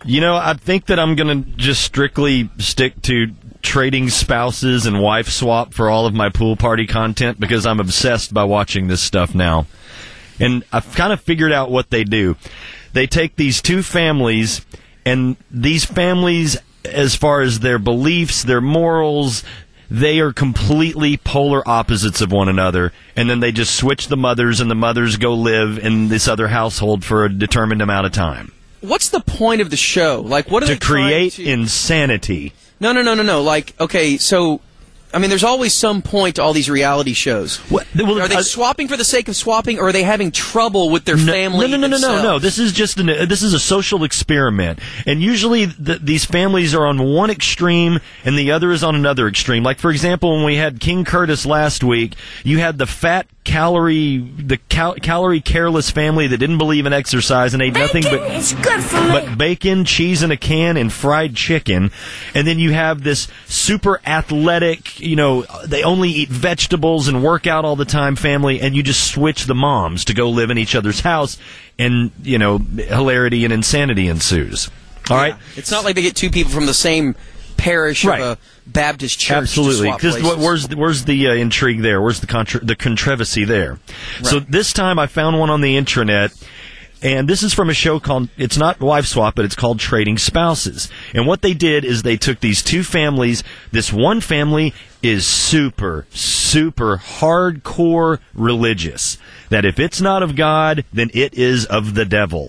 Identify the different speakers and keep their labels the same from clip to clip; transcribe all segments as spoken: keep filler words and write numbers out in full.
Speaker 1: You know, I think that I'm going to just strictly stick to trading spouses and wife swap for all of my pool party content because I'm obsessed by watching this stuff now. And I've kind of figured out what they do. They take these two families, and these families, as far as their beliefs, their morals, they are completely polar opposites of one another, and then they just switch the mothers, and the mothers go live in this other household for a determined amount of time.
Speaker 2: What's the point of the show? Like, what are
Speaker 1: to
Speaker 2: they trying
Speaker 1: create
Speaker 2: to...
Speaker 1: insanity.
Speaker 2: No, no, no, no, no. Like, okay, so, I mean, there's always some point to all these reality shows.
Speaker 1: What? Well,
Speaker 2: are they
Speaker 1: uh,
Speaker 2: swapping for the sake of swapping, or are they having trouble with their
Speaker 1: no,
Speaker 2: family?
Speaker 1: No, no, no, no, no,
Speaker 2: themselves?
Speaker 1: no. This is just an, uh, this is a social experiment, and usually the, these families are on one extreme, and the other is on another extreme. Like, for example, when we had King Curtis last week, you had the fat calorie, the cal- calorie careless family that didn't believe in exercise and ate
Speaker 3: Bacon
Speaker 1: nothing but
Speaker 3: is good for me.
Speaker 1: but bacon, cheese in a can, and fried chicken. And then you have this super athletic, you know, they only eat vegetables and work out all the time family, and you just switch the moms to go live in each other's house, and, you know, hilarity and insanity ensues. All right?
Speaker 2: Yeah. It's not like they get two people from the same parish
Speaker 1: Right.
Speaker 2: of a Baptist church.
Speaker 1: Absolutely.
Speaker 2: Because
Speaker 1: Because where's the, where's the uh, intrigue there? Where's the contra- the controversy there?
Speaker 2: Right.
Speaker 1: So this time I found one on the intranet, and this is from a show called, it's not Wife Swap, but it's called Trading Spouses. And what they did is they took these two families. This one family is super, super hardcore religious. That if it's not of God, then it is of the devil.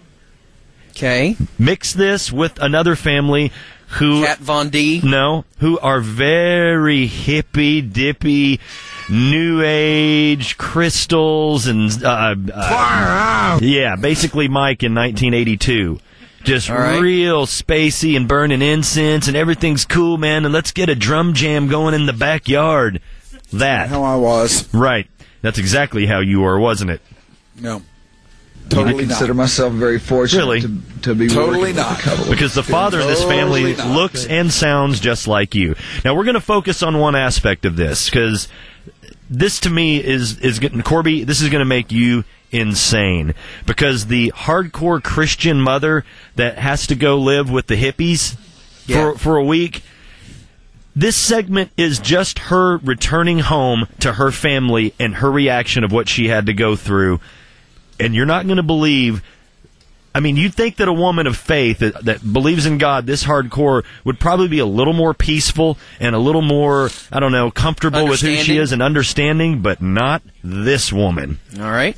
Speaker 2: Okay.
Speaker 1: Mix this with another family who...
Speaker 2: Kat Von D.
Speaker 1: No, who are very hippy-dippy, new age crystals and... Uh, uh, yeah, basically Mike in nineteen eighty-two. Just
Speaker 2: right.
Speaker 1: real spacey and burning incense, and everything's cool, man, and let's get a drum jam going in the backyard. That.
Speaker 4: How I was.
Speaker 1: Right. That's exactly how you were, wasn't it?
Speaker 4: No.
Speaker 5: I
Speaker 4: Totally
Speaker 5: consider
Speaker 4: not.
Speaker 5: myself very fortunate
Speaker 1: Really?
Speaker 5: to, to be
Speaker 4: Totally
Speaker 5: working
Speaker 4: not.
Speaker 5: with a couple.
Speaker 1: Because the father of this family
Speaker 4: Totally not.
Speaker 1: looks and sounds just like you. Now, we're going to focus on one aspect of this, because this, to me, is, is getting... Corby, this is going to make you insane. Because the hardcore Christian mother that has to go live with the hippies
Speaker 2: Yeah.
Speaker 1: for, for a week... This segment is just her returning home to her family and her reaction of what she had to go through. And you're not going to believe... I mean, you'd think that a woman of faith that, that believes in God this hardcore would probably be a little more peaceful and a little more, I don't know, comfortable with who she
Speaker 2: Understanding?
Speaker 1: is and understanding, but not this woman.
Speaker 2: All right.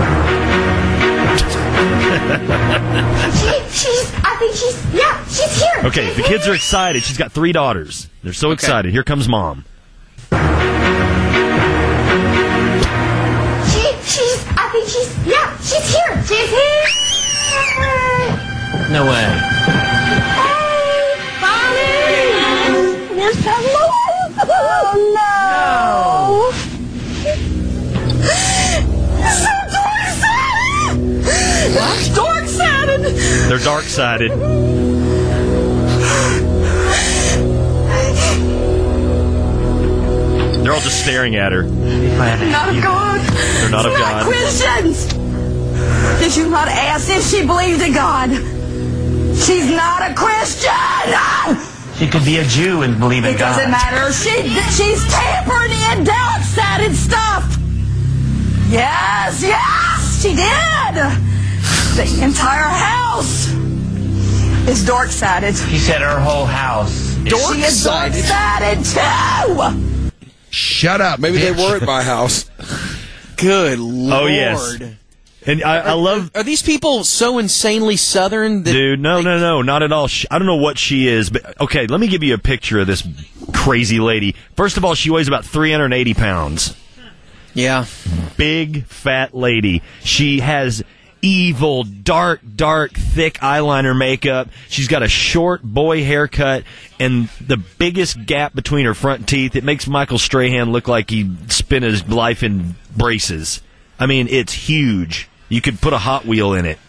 Speaker 3: She, she's, I think she's, yeah, she's here.
Speaker 1: Okay,
Speaker 3: She's
Speaker 1: the kids
Speaker 3: here.
Speaker 1: are excited. She's got three daughters. They're so
Speaker 2: Okay.
Speaker 1: excited. Here comes Mom.
Speaker 3: She, she's, I think she's, yeah, she's here. She's here.
Speaker 6: No way.
Speaker 3: Hey, Bonnie. Yes, hello. Oh, no. So dork-sided. Dork-sided.
Speaker 1: They're dark-sided. They're all just staring at her.
Speaker 3: Not of God.
Speaker 1: They're not of
Speaker 3: She's
Speaker 1: God.
Speaker 3: Christians. Did you not ask if she believed in God? She's not a Christian.
Speaker 6: She could be a Jew and believe in
Speaker 3: It
Speaker 6: God.
Speaker 3: doesn't matter. She she's tampering in dark-sided stuff. Yes, yes, she did. The entire house is dark-sided.
Speaker 6: She said her whole house.
Speaker 3: She is dark-sided too.
Speaker 4: Shut up. Maybe they were at my house.
Speaker 2: Good Lord.
Speaker 1: Oh, yes. And I, I love...
Speaker 2: Are these people so insanely Southern that...
Speaker 1: Dude, no, no, no, not at all. She, I don't know what she is, but... Okay, let me give you a picture of this crazy lady. First of all, she weighs about three hundred eighty pounds.
Speaker 2: Yeah.
Speaker 1: Big, fat lady. She has evil, dark, dark, thick eyeliner makeup. She's got a short boy haircut and the biggest gap between her front teeth. It makes Michael Strahan look like he spent his life in braces. I mean, it's huge. You could put a Hot Wheel in it.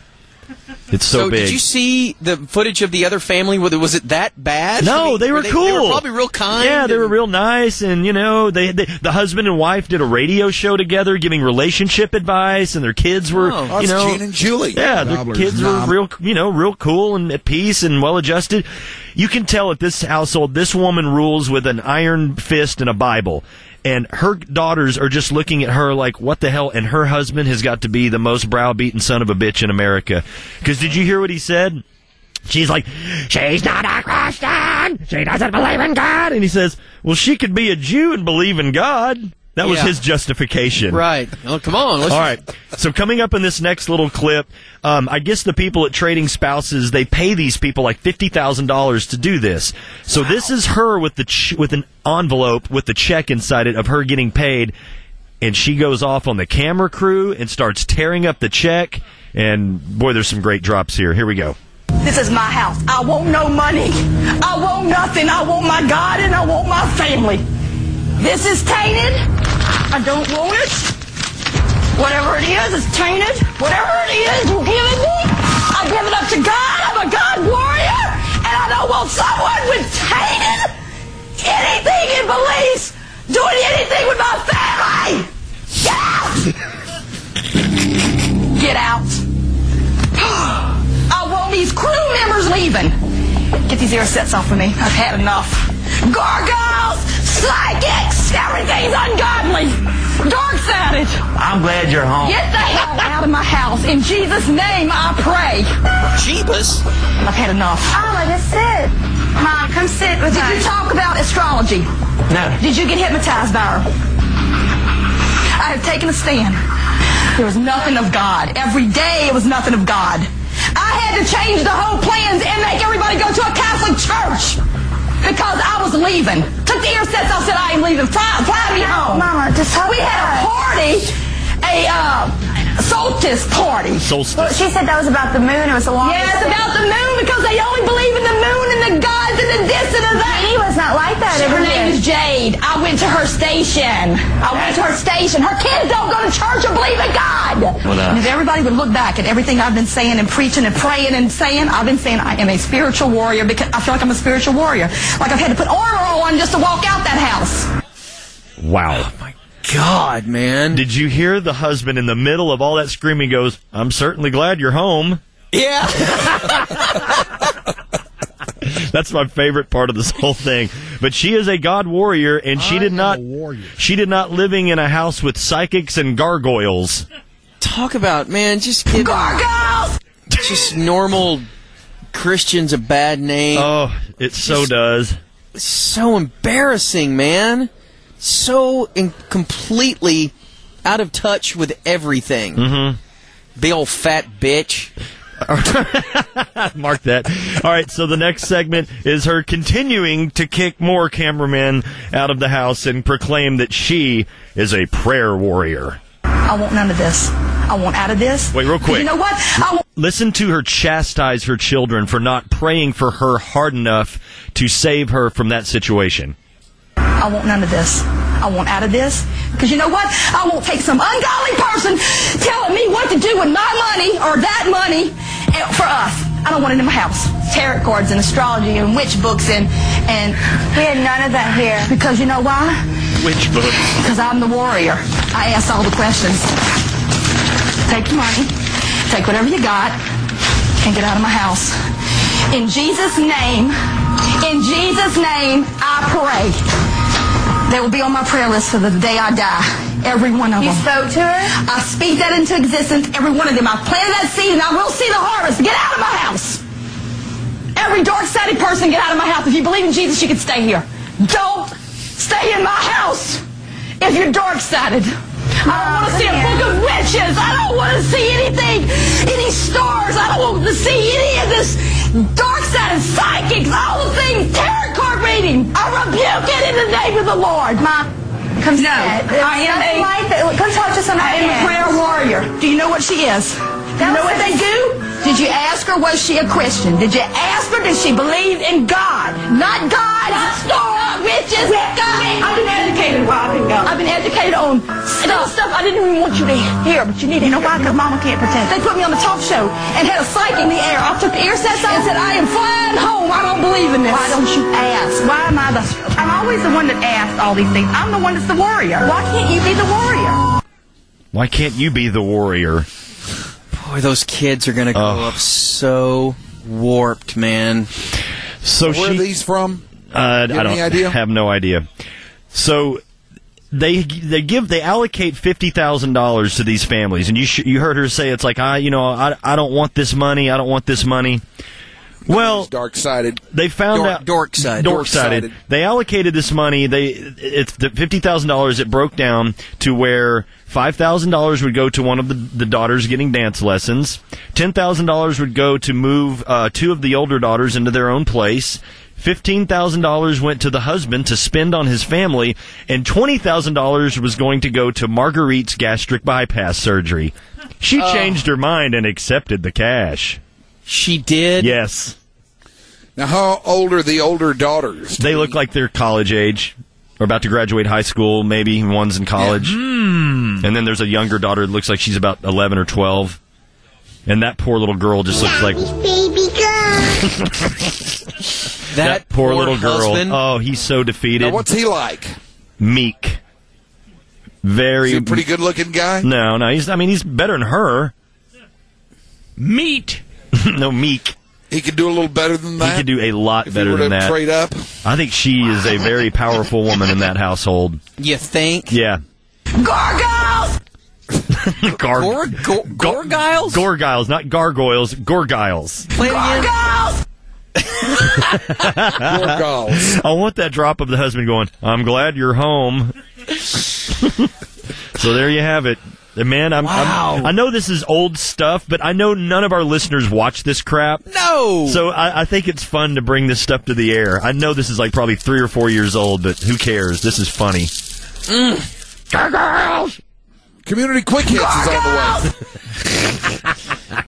Speaker 1: It's so,
Speaker 2: So
Speaker 1: big.
Speaker 2: did you see the footage of the other family? Was it- Was it that bad?
Speaker 1: No,
Speaker 2: I mean,
Speaker 1: they were
Speaker 2: they,
Speaker 1: cool.
Speaker 2: They were probably real kind.
Speaker 1: Yeah, they
Speaker 2: and-
Speaker 1: were real nice, and you know, they, they the husband and wife did a radio show together, giving relationship advice, and their kids were,
Speaker 2: Oh.
Speaker 1: you
Speaker 4: That's
Speaker 1: know,
Speaker 4: Gene and Julie.
Speaker 1: yeah, their
Speaker 4: Gobbler's
Speaker 1: kids
Speaker 4: knob.
Speaker 1: were real, you know, real cool and at peace and well adjusted. You can tell at this household, this woman rules with an iron fist and a Bible. And her daughters are just looking at her like, what the hell? And her husband has got to be the most browbeaten son of a bitch in America. Because did you hear what he said? She's like, she's not a Christian. She doesn't believe in God. And he says, well, she could be a Jew and believe in God. That was
Speaker 2: Yeah.
Speaker 1: his justification.
Speaker 2: Right. Oh, come on. Let's
Speaker 1: All right. So coming up in this next little clip, um, I guess the people at Trading Spouses, they pay these people like fifty thousand dollars to do this. So this is her with the ch- with an envelope with the check inside it of her getting paid, and she goes off on the camera crew and starts tearing up the check. And boy, there's some great drops here. Here we go.
Speaker 3: This is my house. I want no money. I want nothing. I want my God and I want my family. This is tainted. I don't want it. Whatever it is, it's tainted. Whatever it is you give it me, I give it up to God. I'm a God warrior. And I don't want someone with tainted anything in beliefs doing anything with my family. Get out. Get out. I want these crew members leaving. Get these ear sets off of me. I've had enough. Gargoyles, psychics, everything's ungodly. Dark-sided.
Speaker 6: I'm glad you're home.
Speaker 3: Get the hell out of my house. In Jesus' name, I pray.
Speaker 2: Jeebus.
Speaker 3: I've had enough.
Speaker 5: Alma, just sit. Mom, come sit with
Speaker 3: Did you
Speaker 5: us.
Speaker 3: talk about astrology?
Speaker 6: No.
Speaker 3: Did you get hypnotized by her? I have taken a stand. There was nothing of God. Every day it was nothing of God. I had to change the whole plans and make everybody go to a Catholic church because I was leaving. Took the ear sets off, said I ain't leaving. Fly, fly me home.
Speaker 5: Mama, just help
Speaker 3: We
Speaker 5: me
Speaker 3: had a
Speaker 5: out.
Speaker 3: party, a uh, solstice party.
Speaker 5: Well,
Speaker 1: Solstice.
Speaker 5: she said that was about the moon. It was the longest.
Speaker 3: Yeah, it's about the moon because they only believe in the moon and the gods and the this and the that.
Speaker 5: He was not like that.
Speaker 3: Her
Speaker 5: every
Speaker 3: name
Speaker 5: day.
Speaker 3: is Jade. I went to her station. I went to her station. Her kids don't go to church or believe in God.
Speaker 6: Well, uh,
Speaker 3: and if everybody would look back at everything I've been saying and preaching and praying and saying, I've been saying I am a spiritual warrior because I feel like I'm a spiritual warrior. Like I've had to put armor on just to walk out that house.
Speaker 1: Wow.
Speaker 2: God, man.
Speaker 1: Did you hear the husband in the middle of all that screaming goes, I'm certainly glad you're home.
Speaker 2: Yeah.
Speaker 1: That's my favorite part of this whole thing. But she is a God warrior, and she
Speaker 4: I
Speaker 1: did
Speaker 4: am
Speaker 1: not.
Speaker 4: a warrior.
Speaker 1: She did not living in a house with psychics and gargoyles.
Speaker 2: Talk about, man, just give
Speaker 3: Gargoyles!
Speaker 2: just normal Christians a bad name.
Speaker 1: Oh, it so does.
Speaker 2: It's so embarrassing, man. So in- completely out of touch with everything. Mm-hmm. Big old fat bitch.
Speaker 1: Mark that. All right, so the next segment is her continuing to kick more cameramen out of the house and proclaim that she is a prayer warrior.
Speaker 3: I want none of this. I want out of this.
Speaker 1: Wait, real quick.
Speaker 3: You know what? I want
Speaker 1: Listen to her chastise her children for not praying for her hard enough to save her from that situation.
Speaker 3: I want none of this. I want out of this. Because you know what? I won't take some ungodly person telling me what to do with my money or that money eh, for us. I don't want it in my house. Tarot cards and astrology and witch books and... and
Speaker 5: We had none of that here.
Speaker 3: because you know why?
Speaker 1: Which book?
Speaker 3: Because I'm the warrior. I ask all the questions. Take your money. Take whatever you got. And get out of my house. In Jesus' name, in Jesus' name, I pray. They will be on my prayer list for the day I die. Every one of
Speaker 5: You
Speaker 3: them.
Speaker 5: spoke to her?
Speaker 3: I speak that into existence. Every one of them. I planted that seed and I will see the harvest. Get out of my house. Every dark-sided person, get out of my house. If you believe in Jesus, you can stay here. Don't stay in my house if you're dark-sided. I don't want to see a book of witches. I don't want to see anything, any stars. I don't want to see any of this dark-sided psychics, all the things, tarot card reading. I rebuke it in the name of the Lord.
Speaker 5: Mom, come
Speaker 3: No,
Speaker 5: sit.
Speaker 3: I am
Speaker 5: Nothing
Speaker 3: a-
Speaker 5: like that. Come talk to
Speaker 3: I
Speaker 5: somebody
Speaker 3: am a
Speaker 5: else.
Speaker 3: prayer warrior. Do you know what she is? Do you know what they do? Did you ask her, was she a Christian? Did you ask her, did she believe in God? Not God, not store, witches, God. I've been educated while I've been gone. I've been educated on stuff, stuff I didn't even want you to hear, but you need to know why, because Mama can't pretend. They put me on the talk show and had a psych in the air. I took the ear sets off and said, I am flying home. I don't believe in this. Why don't you ask? Why am I the... I'm always the one that asks all these things. I'm the one that's the warrior. Why can't you be the warrior?
Speaker 1: Why can't you be the warrior?
Speaker 2: Boy, those kids are going to grow
Speaker 1: Oh.
Speaker 2: up so warped, man.
Speaker 1: So
Speaker 4: Where
Speaker 1: she,
Speaker 4: are these from?
Speaker 1: Uh, I
Speaker 4: You have
Speaker 1: don't
Speaker 4: any idea?
Speaker 1: have no idea. So they they give they allocate fifty thousand dollars to these families, and you sh- you heard her say it's like I you know I I don't want this money, I don't want this money. Well,
Speaker 4: Dark sided.
Speaker 1: they found
Speaker 2: Dork-
Speaker 1: out
Speaker 2: dork-sided.
Speaker 1: dork-sided.
Speaker 4: Dork-sided.
Speaker 1: They allocated this money. They it's the fifty thousand dollars. It broke down to where five thousand dollars would go to one of the, the daughters getting dance lessons. Ten thousand dollars would go to move uh, two of the older daughters into their own place. Fifteen thousand dollars went to the husband to spend on his family, and twenty thousand dollars was going to go to Marguerite's gastric bypass surgery. She
Speaker 2: Oh.
Speaker 1: changed her mind and accepted the cash.
Speaker 2: She did?
Speaker 1: Yes.
Speaker 4: Now, how old are the older daughters?
Speaker 1: They look like they're college age, or about to graduate high school, maybe. One's in college. And then there's a younger daughter that looks like she's about eleven or twelve. And that poor little girl just looks like...
Speaker 5: Baby girl.
Speaker 2: That,
Speaker 1: poor, little girl.
Speaker 2: husband.
Speaker 1: Oh, he's so defeated.
Speaker 4: Now, what's he like?
Speaker 1: Meek. Very...
Speaker 4: Is he a pretty good looking guy?
Speaker 1: No, no, he's... I mean, he's better than her.
Speaker 6: Meat.
Speaker 1: No, meek.
Speaker 4: He could do a little better than that.
Speaker 1: He could do a lot
Speaker 4: if
Speaker 1: better
Speaker 4: he were
Speaker 1: than
Speaker 4: to
Speaker 1: that.
Speaker 4: trade up.
Speaker 1: I think she is a very powerful woman in that household.
Speaker 2: You think?
Speaker 1: Yeah.
Speaker 3: Gargoyles!
Speaker 1: Gar-
Speaker 2: Gor- Gor- Gorgiles?
Speaker 1: Gorgiles, not gargoyles. Gorgiles.
Speaker 2: Play it again.
Speaker 3: Gargoyles!
Speaker 4: Gorgals.
Speaker 1: I want that drop of the husband going, I'm glad you're home. So there you have it. And man, I'm,
Speaker 2: Wow.
Speaker 1: I'm, I know this is old stuff, but I know none of our listeners watch this crap.
Speaker 2: No!
Speaker 1: So I, I think it's fun to bring this stuff to the air. I know this is like probably three or four years old, but who cares? This is funny.
Speaker 4: Community Quick Hits is on the way.